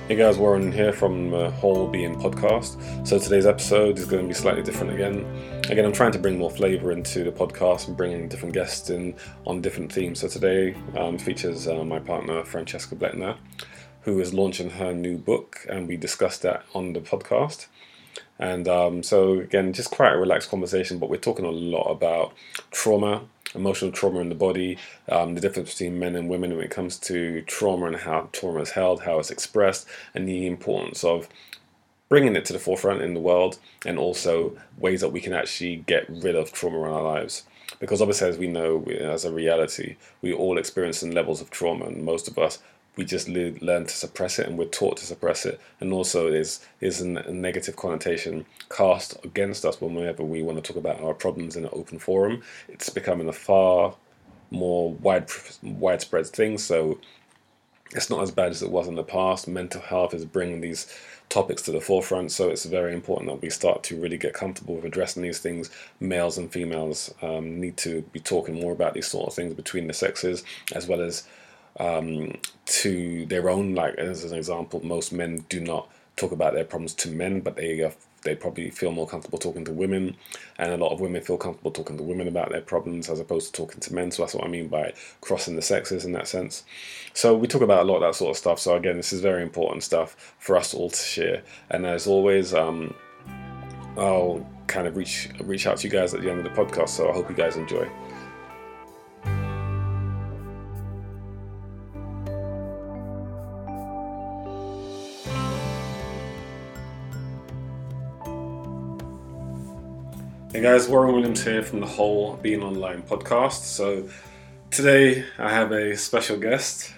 Hey guys, Warren here from the Whole Being podcast. So today's episode is going to be slightly different again. I'm trying to bring more flavour into the podcast and bringing different guests in on different themes. So today features my partner Francesca Bleckner, who is launching her new book, and we discussed that on the podcast. And so again, just quite a relaxed conversation, but we're talking a lot about trauma, emotional trauma in the body, the difference between men and women when it comes to trauma and how trauma is held, how it's expressed, and the importance of bringing it to the forefront in the world, and also ways that we can actually get rid of trauma in our lives. Because obviously, as we know, as a reality, we all experience levels of trauma, and most of us, we just learn to suppress it, and we're taught to suppress it. And also there's a negative connotation cast against us whenever we want to talk about our problems in an open forum. It's becoming a far more widespread thing. So it's not as bad as it was in the past. Mental health is bringing these topics to the forefront, so it's very important that we start to really get comfortable with addressing these things. Males and females need to be talking more about these sort of things between the sexes, as well as to their own. Like, as an example, most men do not talk about their problems to men, but they probably feel more comfortable talking to women, and a lot of women feel comfortable talking to women about their problems as opposed to talking to men. So that's what I mean by crossing the sexes in that sense. So we talk about a lot of that sort of stuff. So again, this is very important stuff for us all to share. And as always, I'll kind of reach out to you guys at the end of the podcast. So I hope you guys enjoy. Hey guys, Warren Williams here from the Whole Being Online podcast. So today I have a special guest,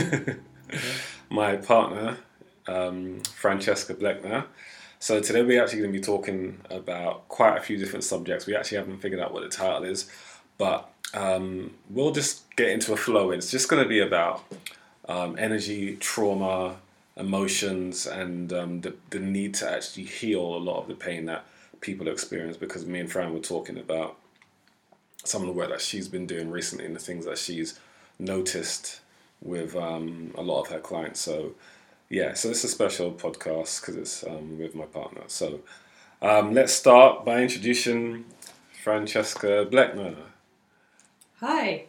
my partner, Francesca Bleckner. So today we're actually going to be talking about quite a few different subjects. We actually haven't figured out what the title is, but we'll just get into a flow. It's just going to be about energy, trauma, emotions, and the need to actually heal a lot of the pain that people experience, because me and Fran were talking about some of the work that she's been doing recently and the things that she's noticed with a lot of her clients. So it's a special podcast because it's with my partner. So let's start by introducing Francesca Bleckner. Hi.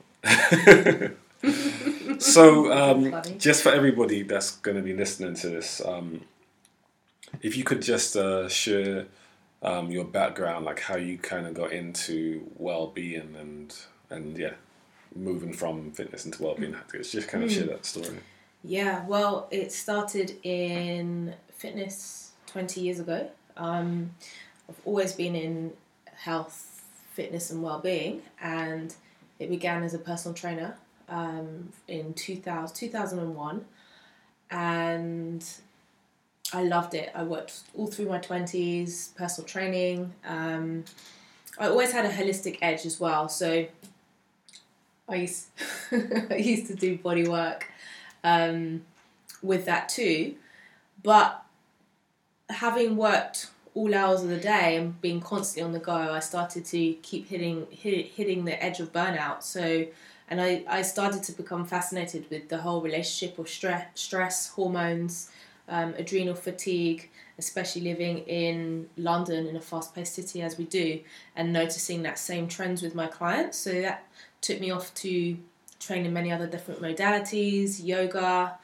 So just for everybody that's going to be listening to this, if you could just share your background, like how you kind of got into well-being and moving from fitness into well-being. Just kind of share that story. Yeah, well, it started in fitness 20 years ago. I've always been in health, fitness and well-being, and it began as a personal trainer in 2001, and I loved it. I worked all through my 20s, personal training. I always had a holistic edge as well. So I used to do body work with that too. But having worked all hours of the day and being constantly on the go, I started to keep hitting the edge of burnout. So, and I started to become fascinated with the whole relationship of stress, hormones, adrenal fatigue, especially living in London in a fast-paced city as we do, and noticing that same trends with my clients. So that took me off to train in many other different modalities, yoga,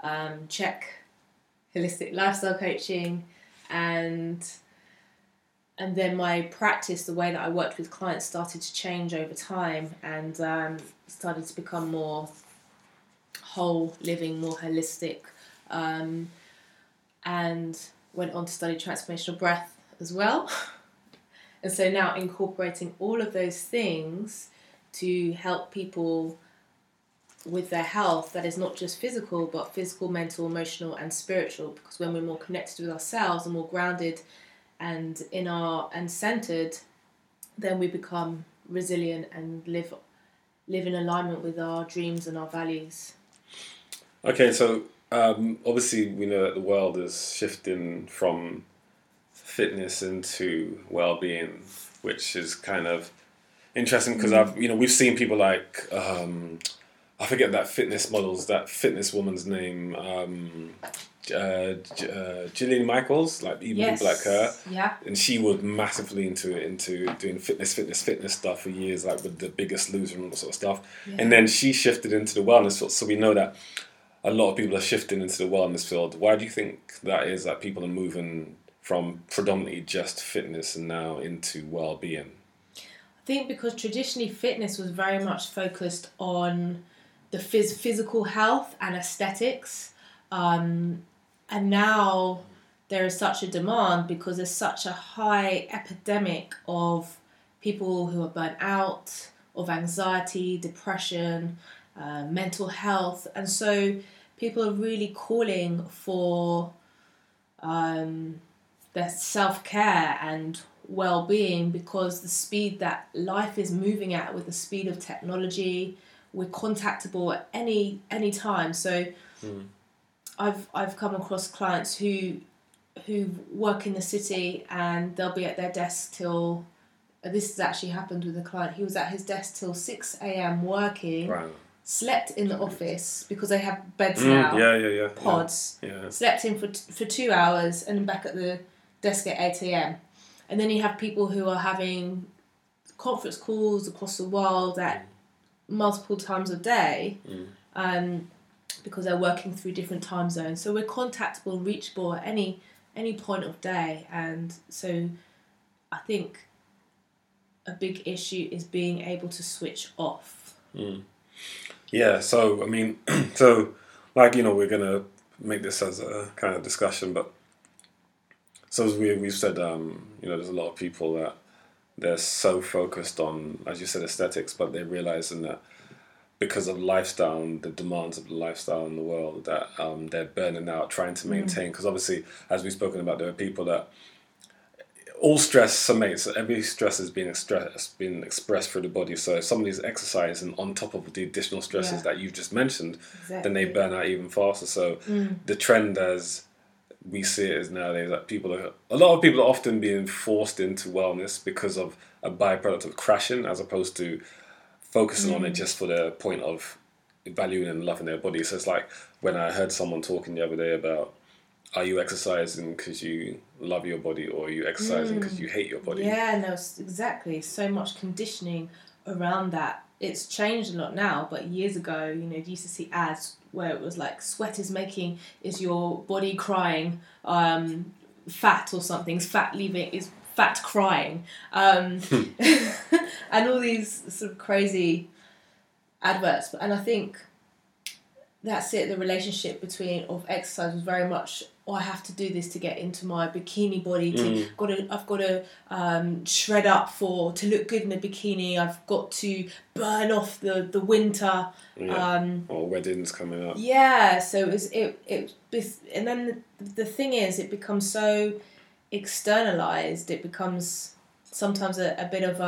holistic lifestyle coaching, and then my practice, the way that I worked with clients, started to change over time, and started to become more whole living, more holistic, and went on to study transformational breath as well. And so now incorporating all of those things to help people with their health that is not just physical, but physical, mental, emotional and spiritual, because when we're more connected with ourselves and more grounded and centered, then we become resilient and live in alignment with our dreams and our values. Okay, so obviously we know that the world is shifting from fitness into well-being, which is kind of interesting because we've seen people like I forget that fitness woman's name. Gillian Michaels, like even people like her, Yeah. and she was massively into doing fitness stuff for years, like with The Biggest Loser and all that sort of stuff. Yeah. And then she shifted into the wellness field. So we know that a lot of people are shifting into the wellness field. Why do you think that is? That people are moving from predominantly just fitness and now into well-being? I think because traditionally fitness was very much focused on the physical health and aesthetics. And now there is such a demand because there's such a high epidemic of people who are burnt out, of anxiety, depression, mental health. And so people are really calling for their self-care and well-being because the speed that life is moving at, with the speed of technology, we're contactable at any time. So I've come across clients who work in the city and they'll be at their desk till, this has actually happened with a client, he was at his desk till 6 a.m. working, Right. slept in the office because they have beds now, pods, slept in for 2 hours and back at the desk at 8 a.m. And then you have people who are having conference calls across the world at multiple times a day, because they're working through different time zones. So we're contactable, reachable at any point of day. And so I think a big issue is being able to switch off. Yeah, so I mean, so like, we're gonna make this as a kind of discussion, but so as we've said, there's a lot of people that they're so focused on, as you said, aesthetics, but they're realizing that because of lifestyle and the demands of the lifestyle in the world, that they're burning out trying to maintain. Because obviously, as we've spoken about, there are people that all stress summates. So every stress is being expressed through the body. So if somebody's exercising on top of the additional stresses that you've just mentioned, then they burn out even faster. So the trend, as we see it, is nowadays that a lot of people are often being forced into wellness because of a byproduct of crashing, as opposed to focusing on it just for the point of valuing and loving their body. So it's like when I heard someone talking the other day about, are you exercising because you love your body, or are you exercising because you hate your body? Yeah, no, exactly. So much conditioning around that. It's changed a lot now, but years ago, you used to see ads where it was like, sweat is your body crying, fat or something, is fat crying, and all these sort of crazy adverts. And I think that's it. The relationship of exercise was very much, I have to do this to get into my bikini body. I've got to shred up to look good in a bikini. I've got to burn off the winter. Or weddings coming up. Yeah. So and then the thing is, it becomes so externalized. It becomes sometimes a bit of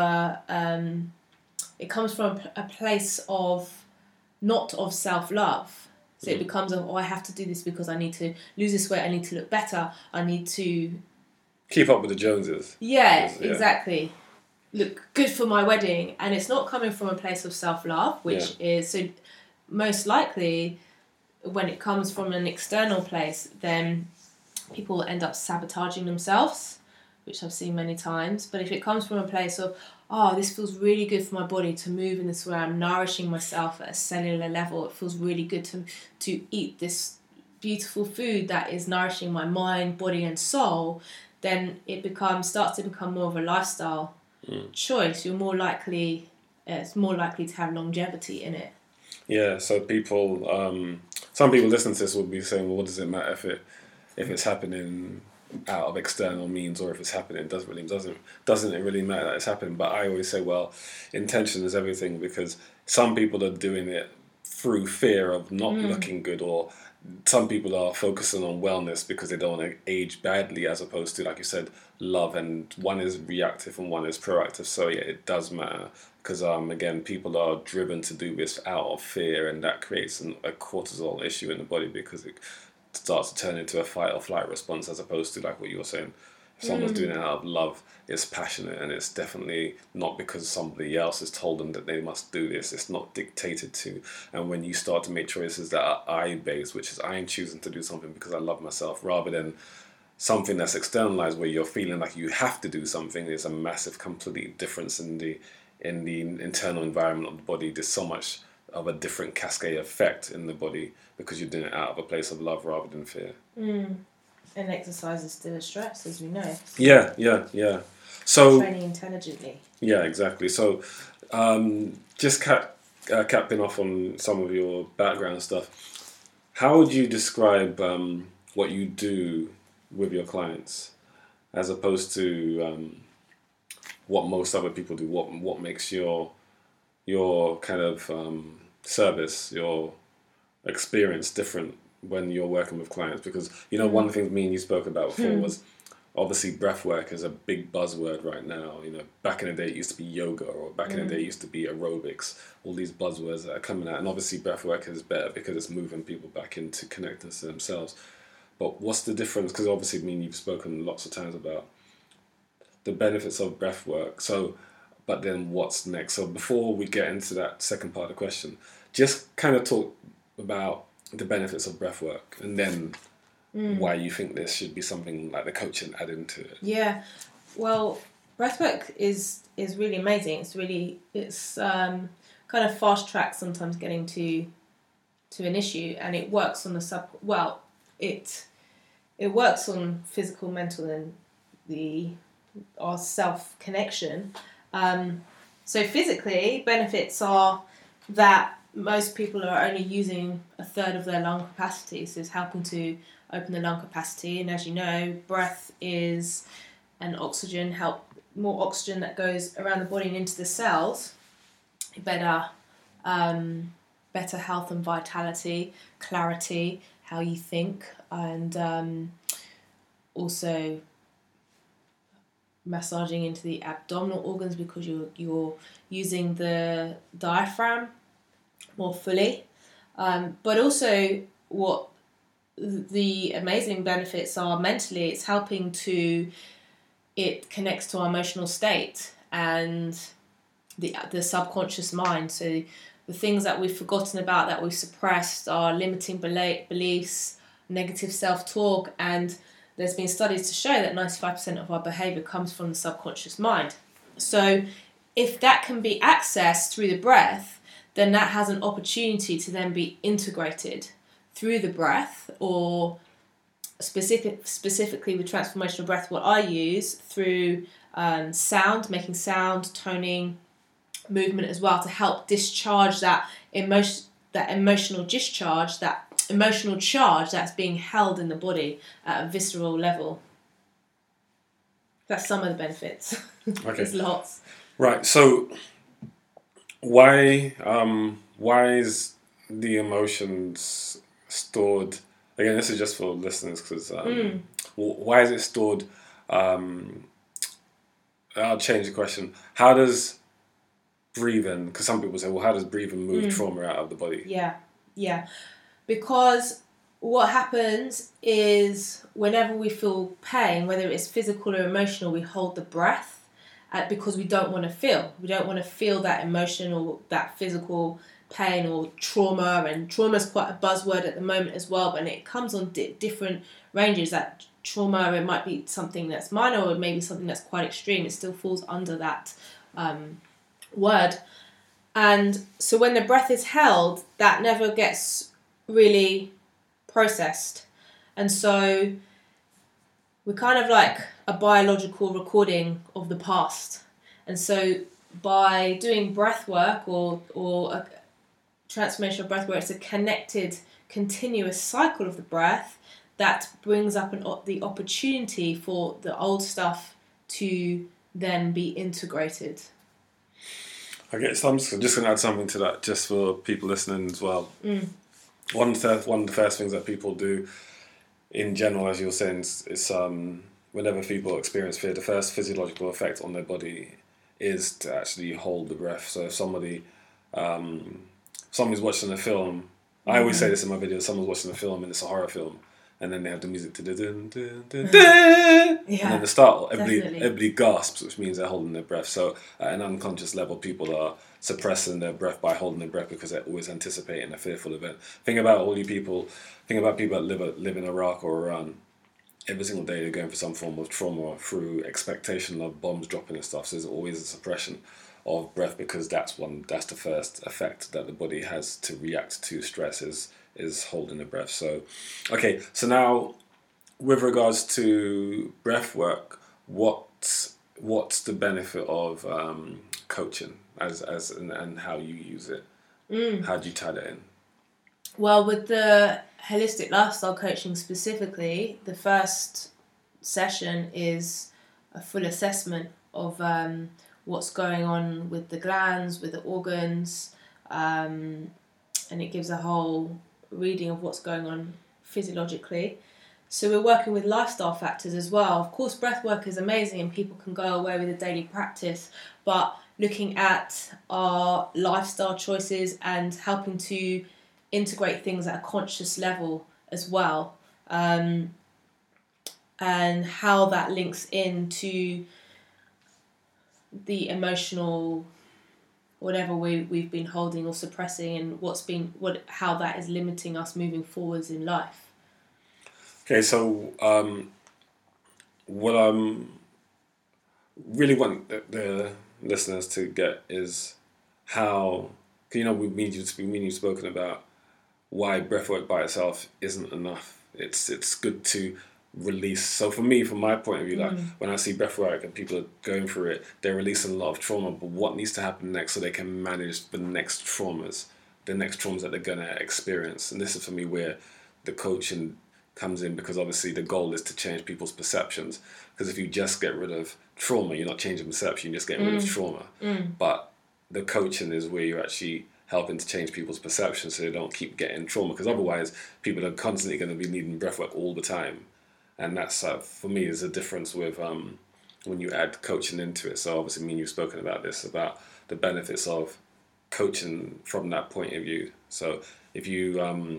it comes from a place of not of self-love. So it becomes I have to do this because I need to lose this weight, I need to look better, I need to keep up with the Joneses. Yeah, exactly. Look good for my wedding. And it's not coming from a place of self-love, which is, so most likely when it comes from an external place, then people end up sabotaging themselves, which I've seen many times. But if it comes from a place of, this feels really good for my body to move in this way, I'm nourishing myself at a cellular level, it feels really good to eat this beautiful food that is nourishing my mind, body and soul, then it starts to become more of a lifestyle choice. It's more likely to have longevity in it. Yeah, so people, some people listening to this will be saying, well, what does it matter if it's happening out of external means, or if it's happening, it doesn't it really matter that it's happening? But I always say, well, intention is everything, because some people are doing it through fear of not looking good, or some people are focusing on wellness because they don't want to age badly, as opposed to, like you said, love, and one is reactive and one is proactive. So yeah, it does matter, because again, people are driven to do this out of fear, and that creates a cortisol issue in the body, because it starts to turn into a fight or flight response, as opposed to, like what you were saying, If someone's doing it out of love, it's passionate, and it's definitely not because somebody else has told them that they must do this. It's not dictated to. And when you start to make choices that are I-based, which is I am choosing to do something because I love myself, rather than something that's externalized where you're feeling like you have to do something, there's a massive, complete difference in the internal environment of the body. There's so much of a different cascade effect in the body because you're doing it out of a place of love rather than fear. And exercise is still a stress, as we know. Yeah. So training intelligently. Yeah, exactly. So just capping off on some of your background stuff, how would you describe what you do with your clients as opposed to what most other people do? What makes your kind of service, your experience different when you're working with clients? Because one of the things me and you spoke about before was obviously breath work is a big buzzword right now. Back in the day it used to be yoga, or back in the day it used to be aerobics, all these buzzwords that are coming out, and obviously breath work is better because it's moving people back into connecting to themselves. But what's the difference? Because obviously me and you've spoken lots of times about the benefits of breath work. So, but then what's next? So before we get into that second part of the question, just kind of talk about the benefits of breath work, and then why you think there should be something like the coaching added into it. Yeah, well, breathwork is really amazing. It's kind of fast track sometimes getting to an issue, and it works on it works on physical, mental, and our self connection. So physically, benefits are that most people are only using a third of their lung capacity, so it's helping to open the lung capacity. And as you know, breath is more oxygen that goes around the body and into the cells, better health and vitality, clarity, how you think, and also massaging into the abdominal organs because you're using the diaphragm more fully, but also what the amazing benefits are mentally. It's helping it connects to our emotional state and the subconscious mind. So the things that we've forgotten about, that we've suppressed, are limiting beliefs, negative self-talk, and there's been studies to show that 95% of our behaviour comes from the subconscious mind. So if that can be accessed through the breath, then that has an opportunity to then be integrated through the breath, or specifically with transformational breath, what I use through sound, making sound, toning, movement as well, to help discharge that emotional discharge, that emotional charge that's being held in the body at a visceral level. That's some of the benefits. Okay. There's lots. Right. So why is the emotions stored? Again, this is just for listeners, because why is it stored? I'll change the question. How does breathing, because some people say, well, how does breathing move trauma out of the body? Yeah. Because what happens is whenever we feel pain, whether it's physical or emotional, we hold the breath because we don't want to feel. We don't want to feel that emotional, that physical pain or trauma. And trauma is quite a buzzword at the moment as well, but it comes on different ranges. That trauma, it might be something that's minor, or maybe something that's quite extreme. It still falls under that word. And so when the breath is held, that never gets really processed. And so we're kind of like a biological recording of the past. And so by doing breath work or a transformational breath work, it's a connected, continuous cycle of the breath that brings up the opportunity for the old stuff to then be integrated. Okay, so I'm just going to add something to that, just for people listening as well. One of the first things that people do in general, as you were saying, is whenever people experience fear, the first physiological effect on their body is to actually hold the breath. So if somebody's watching a film, I always say this in my videos, someone's watching a film and it's a horror film, and then they have the music to dun, dun, dun, dun, and then the start, everybody gasps, which means they're holding their breath. So at an unconscious level, people are suppressing their breath by holding their breath because they're always anticipating a fearful event. Think about people that live in Iraq or Iran. Every single day they're going for some form of trauma through expectation of bombs dropping and stuff. So there's always a suppression of breath because that's the first effect that the body has to react to stress is holding the breath. So, okay, so now with regards to breath work, what's the benefit of coaching and how you use it? How do you tie that in? Well, with the holistic lifestyle coaching specifically, the first session is a full assessment of what's going on with the glands, with the organs, and it gives a whole reading of what's going on physiologically. So we're working with lifestyle factors as well. Of course, breath work is amazing and people can go away with a daily practice, but looking at our lifestyle choices and helping to integrate things at a conscious level as well, and how that links into the emotional whatever we've been holding or suppressing, and how that is limiting us moving forwards in life. Okay, so what I really want the listeners to get is how, you've spoken about why breathwork by itself isn't enough. It's good to release. So for me, from my point of view, like when I see breathwork and people are going through it, they're releasing a lot of trauma. But what needs to happen next so they can manage the next traumas that they're gonna experience? And this is for me where the coaching comes in, because obviously the goal is to change people's perceptions. Because if you just get rid of trauma, you're not changing perception, you're just getting rid of trauma. But the coaching is where you're actually helping to change people's perceptions so they don't keep getting trauma. Because otherwise, people are constantly going to be needing breathwork all the time. And that's, for me, is a difference with when you add coaching into it. So obviously, you've spoken about this, about the benefits of coaching from that point of view. So if you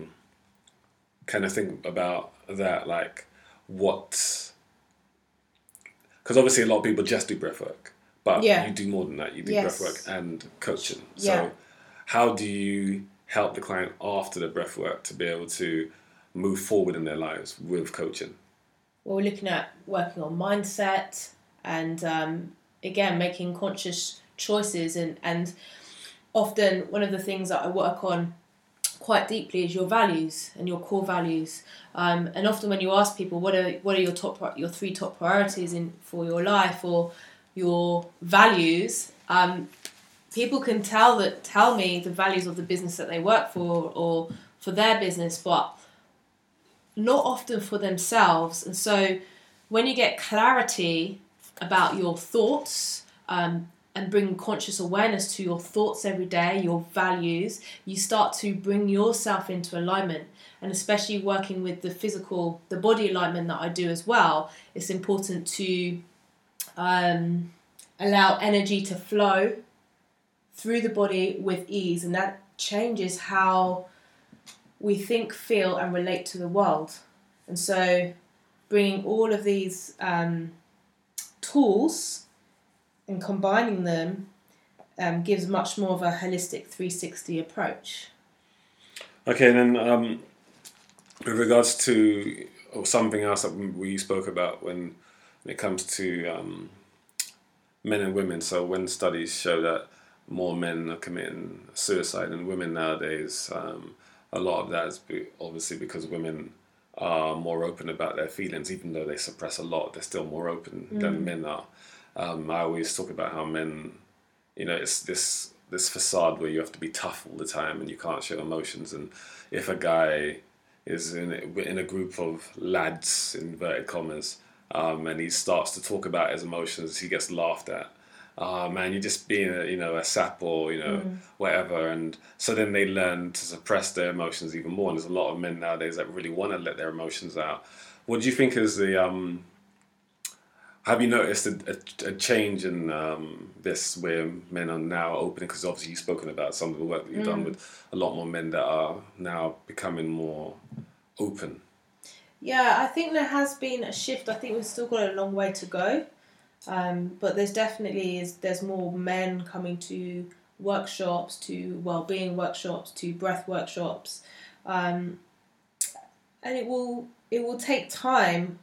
kind of think about that, like because obviously a lot of people just do breathwork, but you do more than that. You do breathwork and coaching. So how do you help the client after the breathwork to be able to move forward in their lives with coaching? Well, we're looking at working on mindset and, again, making conscious choices. And often one of the things that I work on quite deeply is your values and your core values. And often when you ask people, what are your three top priorities for your life or your values, people can tell me the values of the business that they work for or for their business, but not often for themselves. And so when you get clarity about your thoughts and bring conscious awareness to your thoughts every day, your values, you start to bring yourself into alignment. And especially working with the body alignment that I do as well, it's important to allow energy to flow through the body with ease, and that changes how we think, feel and relate to the world. And so bringing all of these tools and combining them gives much more of a holistic 360 approach. Okay, then with regards to something else that we spoke about when it comes to men and women, so when studies show that more men are committing suicide than women nowadays, a lot of that is obviously because women are more open about their feelings. Even though they suppress a lot, they're still more open than men are. I always talk about how men, it's this facade where you have to be tough all the time and you can't show emotions. And if a guy is in a group of lads, inverted commas, and he starts to talk about his emotions, he gets laughed at. Man, you're just being a sap or whatever, and so then they learn to suppress their emotions even more. And there's a lot of men nowadays that really want to let their emotions out. What do you think is the have you noticed a change in this where men are now opening? Because obviously you've spoken about some of the work that you've done with a lot more men that are now becoming more open. Yeah, I think there has been a shift. I think we've still got a long way to go. But there's more men coming to workshops, to well-being workshops, to breath workshops, and it will take time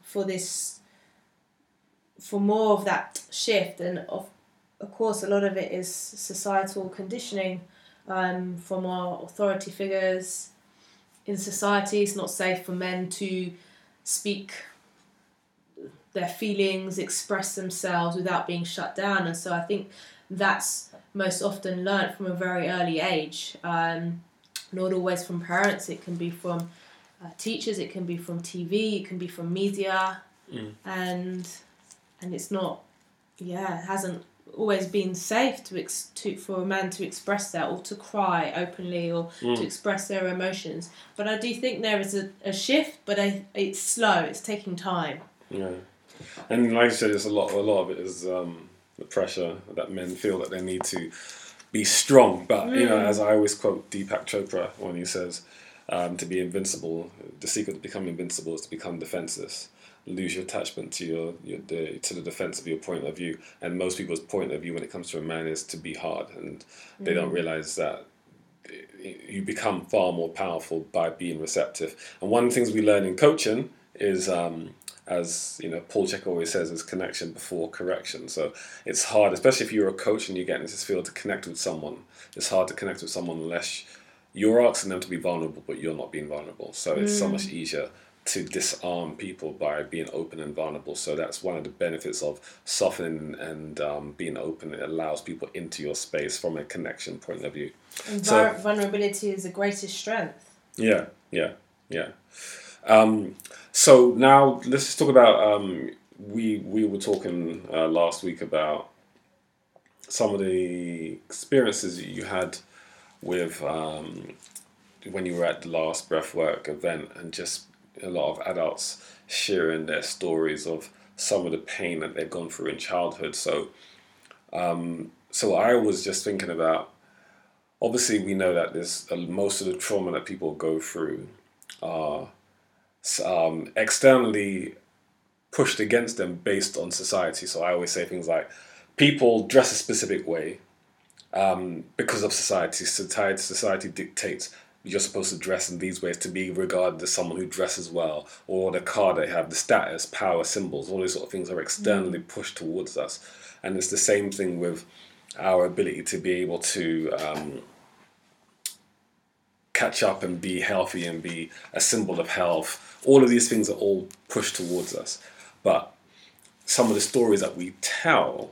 for more of that shift, and of course a lot of it is societal conditioning from our authority figures in society. It's not safe for men to speak their feelings, express themselves without being shut down. And so I think that's most often learnt from a very early age. Not always from parents, it can be from teachers, it can be from TV, it can be from media, and it's not, it hasn't always been safe for a man to express that, or to cry openly, or to express their emotions. But I do think there is a shift, but it's slow, it's taking time. Yeah. And like you said, it's a lot of it is the pressure that men feel that they need to be strong. But, as I always quote Deepak Chopra when he says, to be invincible, the secret to become invincible is to become defenseless. Lose your attachment to to the defense of your point of view. And most people's point of view when it comes to a man is to be hard. And they don't realize that you become far more powerful by being receptive. And one of the things we learn in coaching is... as Paul Check always says, is connection before correction. So it's hard, especially if you're a coach and you get into this field, to connect with someone. It's hard to connect with someone unless you're asking them to be vulnerable, but you're not being vulnerable. So it's so much easier to disarm people by being open and vulnerable. So that's one of the benefits of softening and being open. It allows people into your space from a connection point of view. And vulnerability is the greatest strength. Yeah. So now let's just talk about, we were talking last week about some of the experiences that you had with when you were at the last Breathwork event, and just a lot of adults sharing their stories of some of the pain that they've gone through in childhood. So I was just thinking about, obviously we know that there's most of the trauma that people go through are externally pushed against them based on society. So I always say things like, people dress a specific way because of society. Society dictates you're supposed to dress in these ways to be regarded as someone who dresses well, or the car they have, the status, power, symbols, all these sort of things are externally pushed towards us. And it's the same thing with our ability to be able to catch up and be healthy and be a symbol of health. All of these things are all pushed towards us. But some of the stories that we tell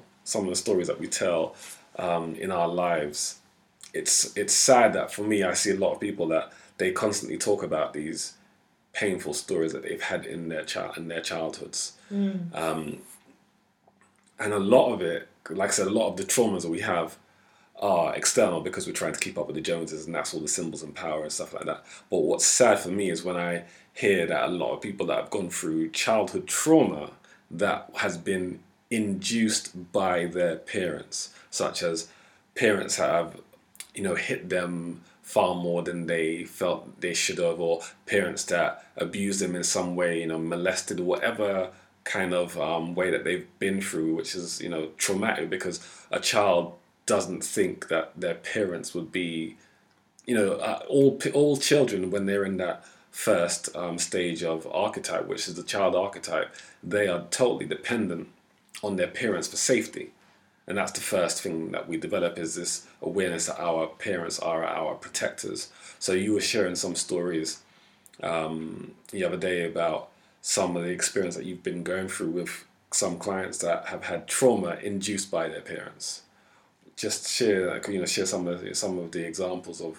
in our lives, it's sad that, for me, I see a lot of people that they constantly talk about these painful stories that they've had in their childhoods. And a lot of it, like I said, a lot of the traumas that we have are external because we're trying to keep up with the Joneses, and that's all the symbols and power and stuff like that. But what's sad for me is when I hear that a lot of people that have gone through childhood trauma that has been induced by their parents, such as parents have, hit them far more than they felt they should have, or parents that abused them in some way, molested, whatever kind of way that they've been through, which is, traumatic, because a child doesn't think that their parents would be, all children, when they're in that first stage of archetype, which is the child archetype, they are totally dependent on their parents for safety. And that's the first thing that we develop, is this awareness that our parents are our protectors. So you were sharing some stories the other day about some of the experience that you've been going through with some clients that have had trauma induced by their parents. Just share some of the examples of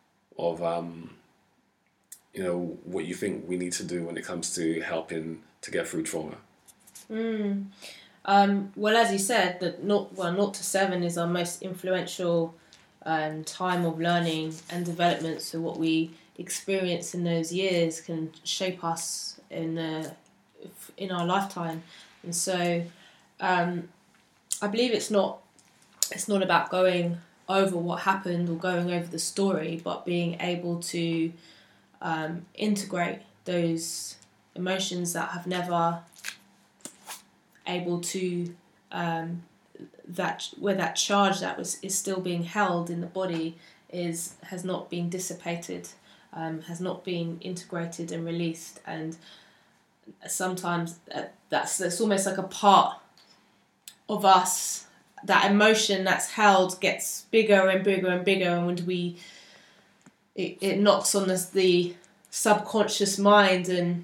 what you think we need to do when it comes to helping to get through trauma. Well, as you said, that 0 to 7 is our most influential time of learning and development. So what we experience in those years can shape us in our lifetime. And so I believe it's not about going over what happened or going over the story, but being able to integrate those emotions that have never able to where that charge that is still being held in the body has not been dissipated, has not been integrated and released, and sometimes that's almost like a part of us. That emotion that's held gets bigger and bigger and bigger, and when it knocks on the subconscious mind and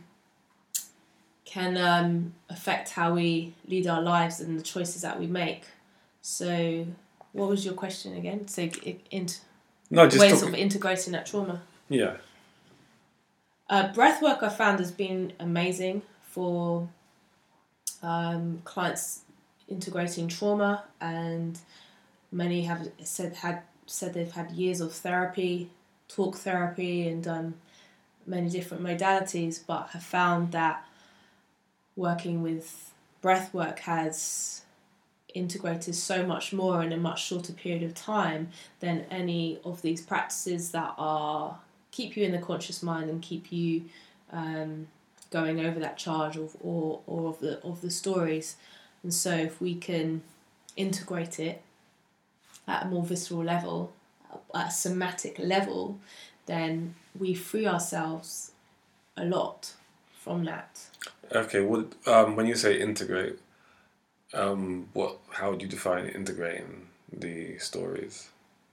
can affect how we lead our lives and the choices that we make. So, what was your question again? So, ways of integrating that trauma. Yeah. Breath work I found has been amazing for clients integrating trauma, and many have said they've had years of therapy, talk therapy, and done many different modalities, but have found that working with breath work has integrated so much more in a much shorter period of time than any of these practices that keep you in the conscious mind and keep you going over that charge or of the stories. And so if we can integrate it at a more visceral level, at a somatic level, then we free ourselves a lot from that. Okay, when you say integrate, how would you define integrating the stories?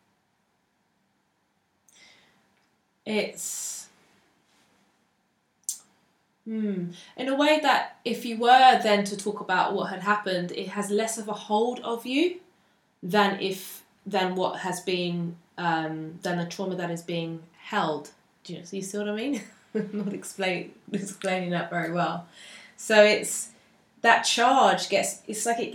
It's in a way that if you were then to talk about what had happened, it has less of a hold of you than what has been than the trauma that is being held. Do you see what I mean? Not explaining that very well. So it's that charge gets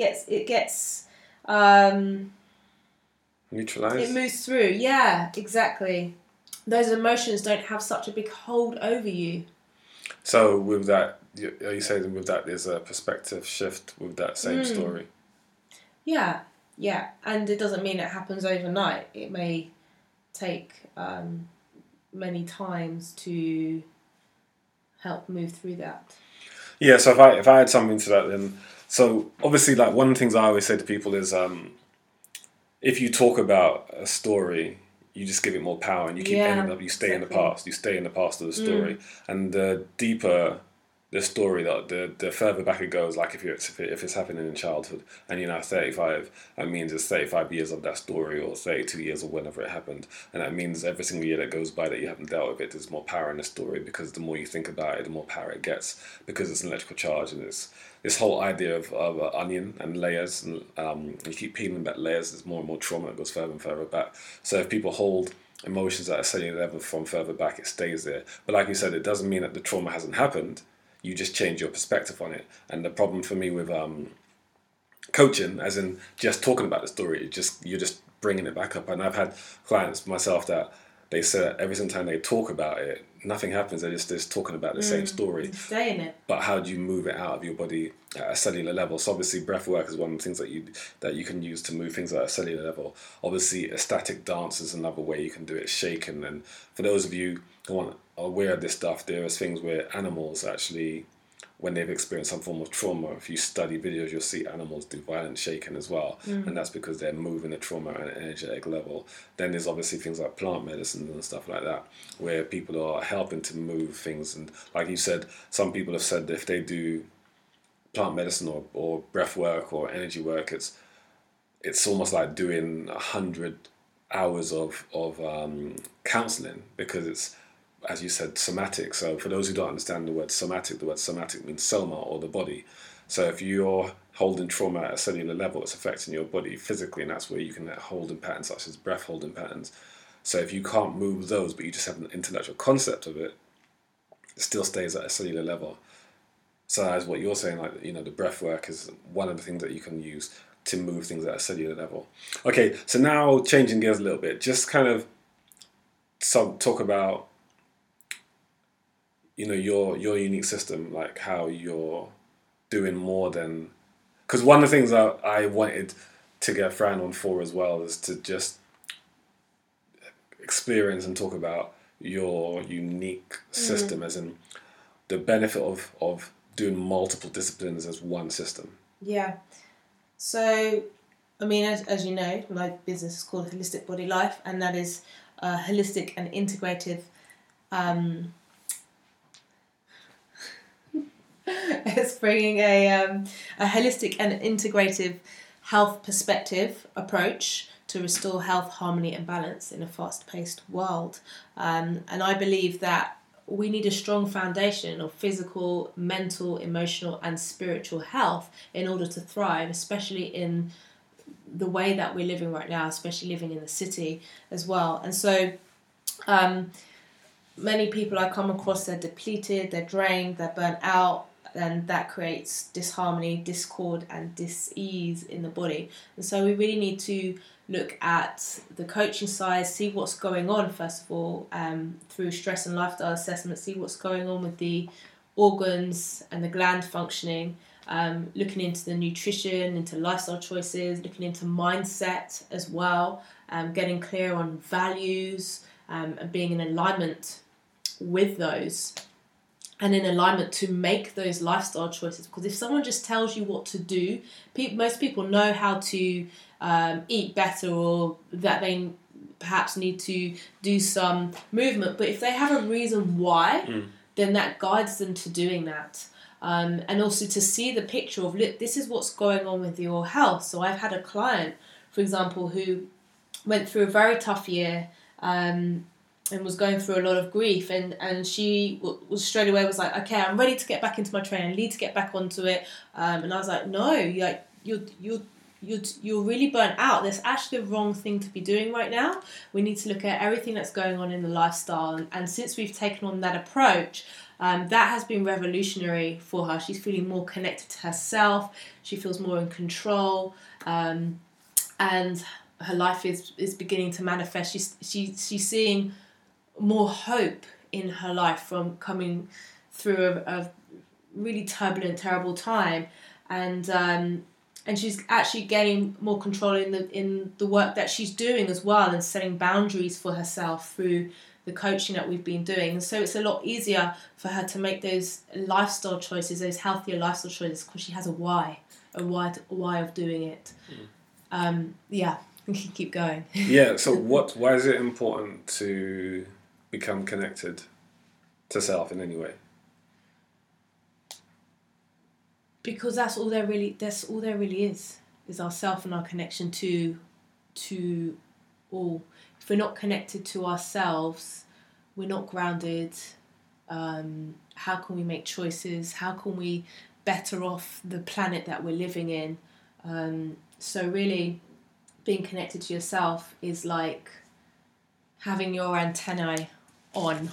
neutralized. It moves through. Yeah, exactly. Those emotions don't have such a big hold over you. So with that, are you saying with that there's a perspective shift with that same story? Yeah, and it doesn't mean it happens overnight. It may take many times to help move through that. Yeah, so if I add something to that, then so obviously, like, one of the things I always say to people is, if you talk about a story, you just give it more power, and you keep ending up. You stay in the past. You stay in the past of the story, and the deeper the story, the further back it goes. Like if it's happening in childhood, and you're now 35, that means it's 35 years of that story, or 32 years, or whenever it happened, and that means every single year that goes by that you haven't dealt with it, there's more power in the story, because the more you think about it, the more power it gets, because it's an electrical charge, and it's this whole idea of onion and layers, and you keep peeling back layers, there's more and more trauma that goes further and further back. So if people hold emotions at a cellular level from further back, it stays there. But like you said, it doesn't mean that the trauma hasn't happened. You just change your perspective on it. And the problem for me with coaching, as in just talking about the story, you're just bringing it back up. And I've had clients myself that they say that every single time they talk about it, nothing happens. They're just talking about the same story. Stay in it. But how do you move it out of your body at a cellular level? So obviously breath work is one of the things that you can use to move things at a cellular level. Obviously ecstatic dance is another way you can do it, shaking. And for those of you who are aware of this stuff, there is things where animals actually, when they've experienced some form of trauma, if you study videos, you'll see animals do violent shaking as well. And that's because they're moving the trauma at an energetic level. Then there's obviously things like plant medicine and stuff like that, where people are helping to move things. And like you said, some people have said that if they do plant medicine or breath work or energy work, it's almost like doing 100 hours of counseling, because it's, as you said, somatic. So for those who don't understand the word somatic means soma, or the body. So if you're holding trauma at a cellular level, it's affecting your body physically, and that's where you can hold in patterns such as breath holding patterns. So if you can't move those, but you just have an intellectual concept of it, it still stays at a cellular level. So as what you're saying, like, the breath work is one of the things that you can use to move things at a cellular level. Okay, so now changing gears a little bit, just kind of talk about your unique system, like how you're doing more than, because one of the things that I wanted to get Fran on for as well is to just experience and talk about your unique system, as in the benefit of doing multiple disciplines as one system? Yeah. So, I mean, as you know, my business is called Holistic Body Life, and that is holistic and integrative. It's bringing a holistic and integrative health perspective approach to restore health, harmony, and balance in a fast-paced world. And I believe that we need a strong foundation of physical, mental, emotional, and spiritual health in order to thrive, especially in the way that we're living right now, especially living in the city as well. And so many people I come across, they're depleted, they're drained, they're burnt out, and that creates disharmony, discord, and dis-ease in the body. And so we really need to look at the coaching side, see what's going on, first of all, through stress and lifestyle assessment, see what's going on with the organs and the gland functioning, looking into the nutrition, into lifestyle choices, looking into mindset as well, getting clear on values, and being in alignment with those, and in alignment to make those lifestyle choices. Because if someone just tells you what to do, most people know how to eat better, or that they perhaps need to do some movement, but if they have a reason why, then that guides them to doing that. And also to see the picture of, look, this is what's going on with your health. So I've had a client, for example, who went through a very tough year, and was going through a lot of grief, and she was straight away was like, okay, I'm ready to get back into my training, I need to get back onto it. And I was like, no, you're really burnt out. That's actually the wrong thing to be doing right now. We need to look at everything that's going on in the lifestyle. And since we've taken on that approach, that has been revolutionary for her. She's feeling more connected to herself. She feels more in control, and her life is beginning to manifest. She's seeing more hope in her life from coming through a really turbulent, terrible time, and she's actually gaining more control in the work that she's doing as well, and setting boundaries for herself through the coaching that we've been doing. And so it's a lot easier for her to make those lifestyle choices, those healthier lifestyle choices, because she has a why of doing it. Yeah, we can keep going. Yeah. So why is it important to become connected to self in any way? Because that's all there really is ourself and our connection to all. If we're not connected to ourselves, we're not grounded. How can we make choices? How can we better off the planet that we're living in? So really, being connected to yourself is like having your antennae on.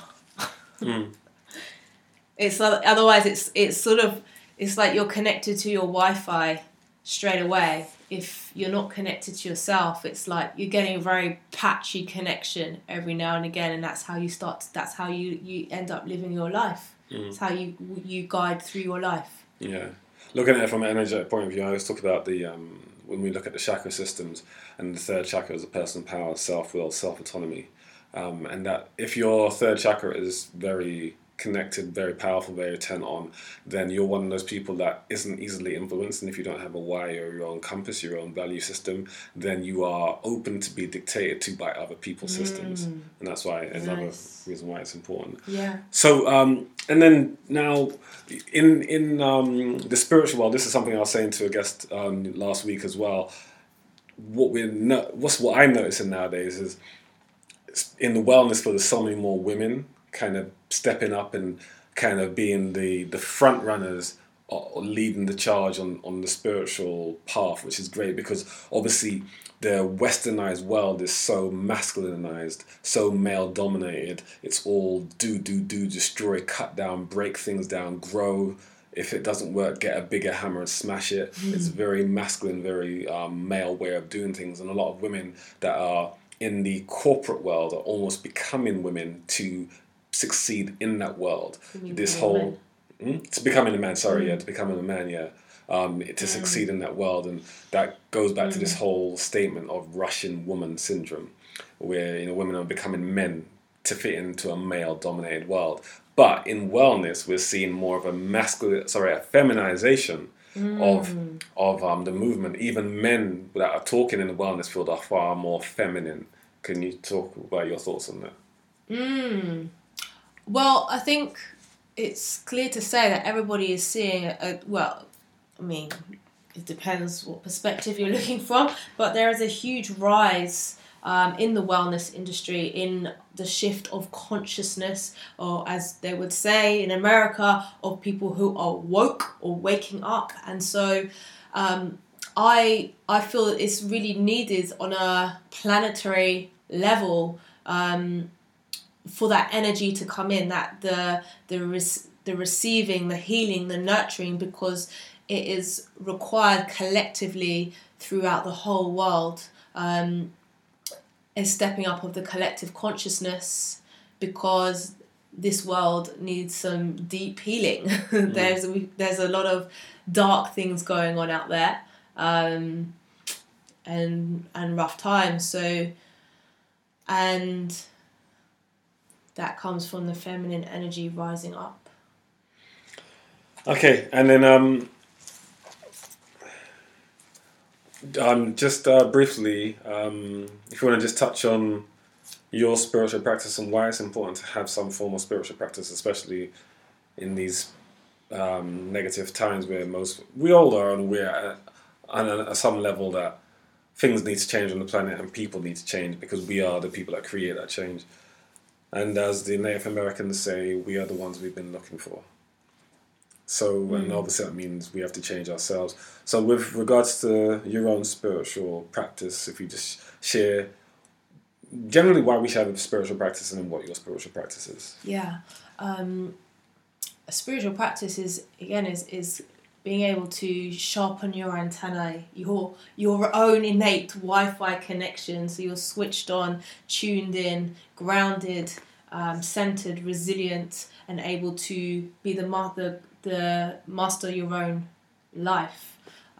It's otherwise it's like you're connected to your Wi-Fi straight away. If you're not connected to yourself, it's like you're getting a very patchy connection every now and again, and that's how you end up living your life. It's how you guide through your life. Yeah. Looking at it from an energetic point of view, I always talk about when we look at the chakra systems, and the third chakra is a personal power, self-will, self-autonomy. And that if your third chakra is very connected, very powerful, very intent on, then you're one of those people that isn't easily influenced. And if you don't have a why or your own compass, your own value system, then you are open to be dictated to by other people's systems. And that's why another reason why it's important. Yeah. So and then now in the spiritual world, this is something I was saying to a guest last week as well. What I'm noticing nowadays is in the wellness field, there's so many more women kind of stepping up and kind of being the front runners or leading the charge on the spiritual path, which is great, because obviously the westernized world is so masculinized, so male dominated. It's all do, destroy, cut down, break things down, grow. If it doesn't work, get a bigger hammer and smash it. It's very masculine, very male way of doing things. And a lot of women that are in the corporate world are almost becoming women to succeed in that world. This whole to becoming a man, to becoming a man, to succeed in that world. And that goes back to this whole statement of Russian woman syndrome, where women are becoming men to fit into a male dominated world. But in wellness, we're seeing more of a feminization of the movement. Even men that are talking in the wellness field are far more feminine. Can you talk about your thoughts on that? Well, I think it's clear to say that everybody is seeing it depends what perspective you're looking from, but there is a huge rise in the wellness industry, in the shift of consciousness, or as they would say in America, of people who are woke or waking up. And so I feel that it's really needed on a planetary level for that energy to come in, that the receiving, the healing, the nurturing, because it is required collectively throughout the whole world. A stepping up of the collective consciousness, because this world needs some deep healing. There's a lot of dark things going on out there, and rough times. So, and that comes from the feminine energy rising up. Okay, and then just briefly, if you want to just touch on your spiritual practice and why it's important to have some form of spiritual practice, especially in these negative times where we all are aware at some level that things need to change on the planet and people need to change, because we are the people that create that change. And as the Native Americans say, we are the ones we've been looking for. So, and obviously that means we have to change ourselves. So with regards to your own spiritual practice, if you just share generally why we should have a spiritual practice and then what your spiritual practice is. Yeah. A spiritual practice is being able to sharpen your antennae, your own innate Wi-Fi connection, so you're switched on, tuned in, grounded, centered, resilient, and able to be the master of your own life.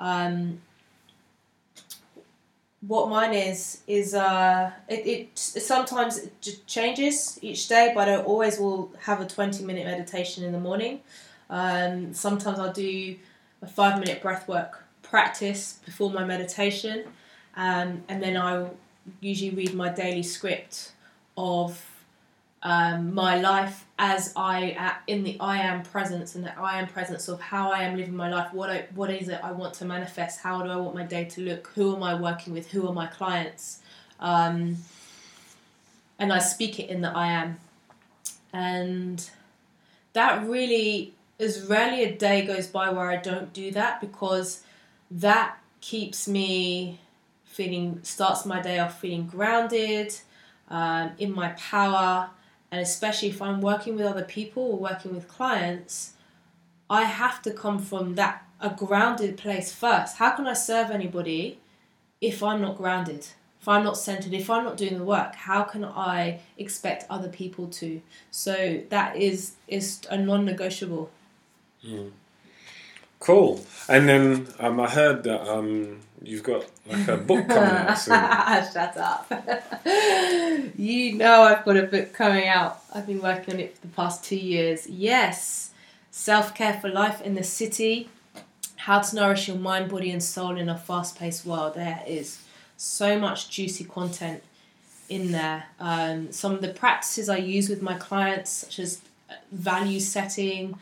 What mine is it sometimes it just changes each day, but I always will have a 20-minute meditation in the morning. Sometimes I'll do a 5-minute breathwork practice before my meditation, and then I'll usually read my daily script of my life as in the I am presence, and the I am presence of how I am living my life. What is it I want to manifest? How do I want my day to look? Who am I working with? Who are my clients? And I speak it in the I am, and that really is rarely a day goes by where I don't do that, because that keeps me starts my day off feeling grounded, in my power. And especially if I'm working with other people or working with clients, I have to come from a grounded place first. How can I serve anybody if I'm not grounded? If I'm not centered, if I'm not doing the work, how can I expect other people to? So that is a non-negotiable. Cool. And then I heard that you've got like a book coming out soon. Shut up. You know I've got a book coming out. I've been working on it for the past 2 years. Yes. Self-Care for Life in the City. How to nourish your mind, body and soul in a fast-paced world. There is so much juicy content in there. Some of the practices I use with my clients, such as value setting.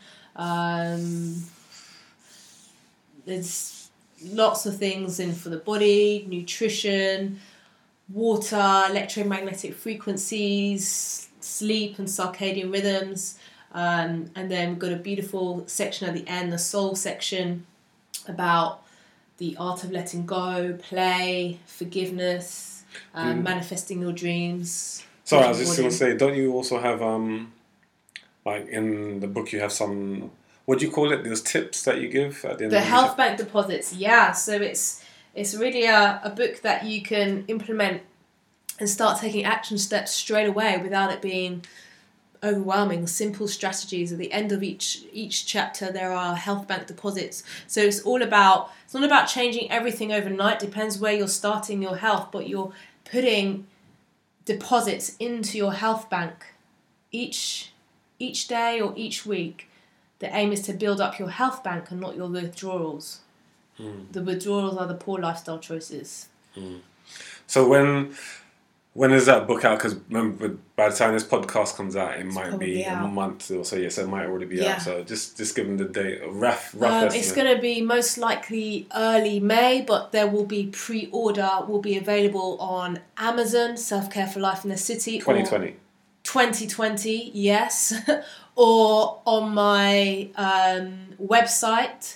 There's lots of things in for the body, nutrition, water, electromagnetic frequencies, sleep and circadian rhythms. And then we've got a beautiful section at the end, the soul section, about the art of letting go, play, forgiveness, manifesting your dreams. Sorry, I was just going to say, don't you also have, like in the book you have some, what do you call it, those tips that you give at the end the of the health bank deposits, yeah. So it's really a book that you can implement and start taking action steps straight away without it being overwhelming. Simple strategies. At the end of each chapter there are health bank deposits. So it's not about changing everything overnight. Depends where you're starting your health, but you're putting deposits into your health bank each each day or each week, the aim is to build up your health bank and not your withdrawals. The withdrawals are the poor lifestyle choices. So when is that book out? Because remember, by the time this podcast comes out, it might be a month or so. So it might already be out. So just give them the date, a rough estimate. It's going to be most likely early May, but there will be pre-order. Will be available on Amazon, Self Care for Life in the City. 2020. 2020, yes. Or on my website,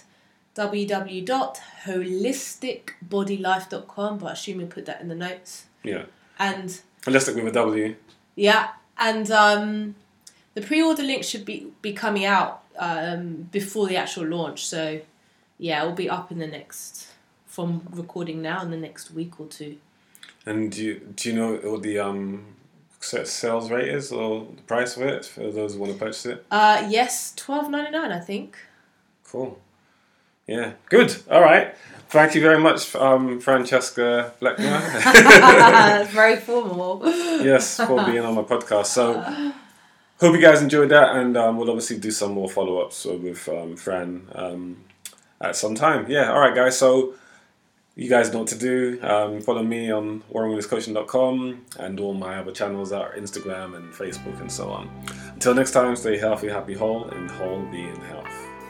www.holisticbodylife.com, but I assume you'll put that in the notes. Yeah. And Holistic with a W. Yeah, and the pre-order link should be coming out before the actual launch. So, yeah, it will be up in the next, from recording now, in the next week or two. And do you know what the sales rate is, or the price of it for those who want to purchase it? Yes, $12.99, I think. Cool. Yeah, good. All right. Thank you very much, Francesca Bleckner. That's very formal. Yes, for being on my podcast. So, hope you guys enjoyed that, and we'll obviously do some more follow-ups with Fran at some time. Yeah, all right, guys. So, you guys know what to do. Follow me on warrenwilliamscoaching.com and all my other channels are Instagram and Facebook and so on. Until next time, stay healthy, happy, whole, and whole be in health.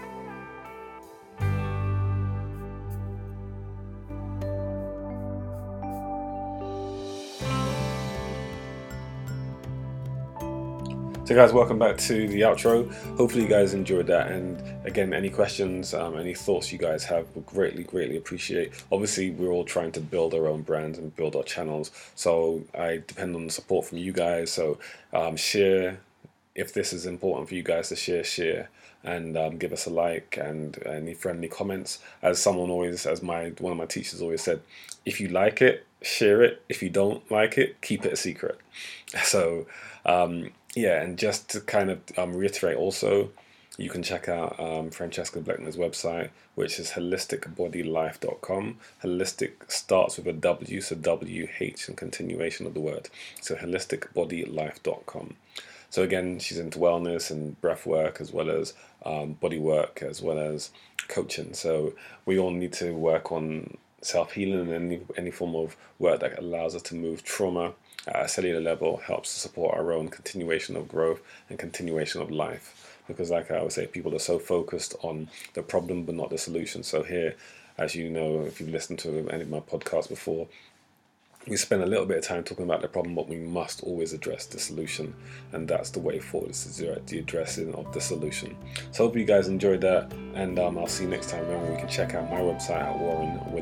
So guys, welcome back to the outro. Hopefully you guys enjoyed that, and again, any questions, any thoughts you guys have, would greatly appreciate. Obviously, we're all trying to build our own brands and build our channels, so I depend on the support from you guys. So share, if this is important for you guys to share, and give us a like, and any friendly comments. As someone always, one of my teachers always said, if you like it, share it. If you don't like it, keep it a secret. So yeah, and just to kind of reiterate also, you can check out Francesca Bleckner's website, which is holisticbodylife.com. Holistic starts with a W, so WH and continuation of the word. So holisticbodylife.com. So again, she's into wellness and breath work, as well as body work, as well as coaching. So we all need to work on self-healing and any form of work that allows us to move trauma at a cellular level, helps to support our own continuation of growth and continuation of life. Because like I always say, people are so focused on the problem but not the solution. So here, as you know, if you've listened to any of my podcasts before, we spend a little bit of time talking about the problem, but we must always address the solution, and that's the way forward, is the addressing of the solution. So I hope you guys enjoyed that, and I'll see you next time. Remember, you can check out my website at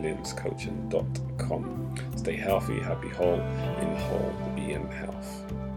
warrenwilliamscoaching.com. Stay healthy, happy, whole, in whole, be in health.